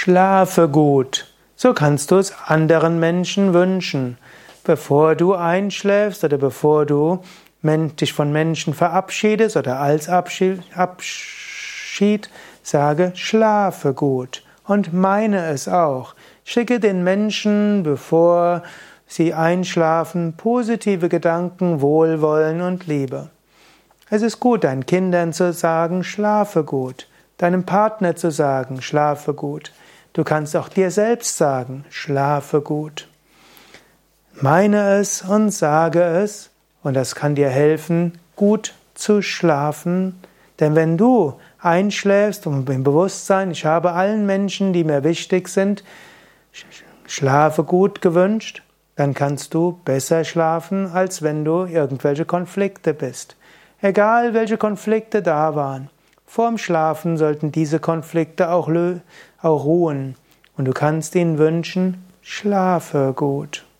Schlafe gut. So kannst du es anderen Menschen wünschen. Bevor du einschläfst oder bevor du dich von Menschen verabschiedest oder als Abschied, sage, schlafe gut und meine es auch. Schicke den Menschen, bevor sie einschlafen, positive Gedanken, Wohlwollen und Liebe. Es ist gut, deinen Kindern zu sagen, schlafe gut, deinem Partner zu sagen, schlafe gut. Du kannst auch dir selbst sagen, schlafe gut. Meine es und sage es, und das kann dir helfen, gut zu schlafen. Denn wenn du einschläfst und im Bewusstsein, ich habe allen Menschen, die mir wichtig sind, schlafe gut gewünscht, dann kannst du besser schlafen, als wenn du irgendwelche Konflikte bist. Egal welche Konflikte da waren. Vorm Schlafen sollten diese Konflikte auch ruhen. Und du kannst ihnen wünschen, schlafe gut.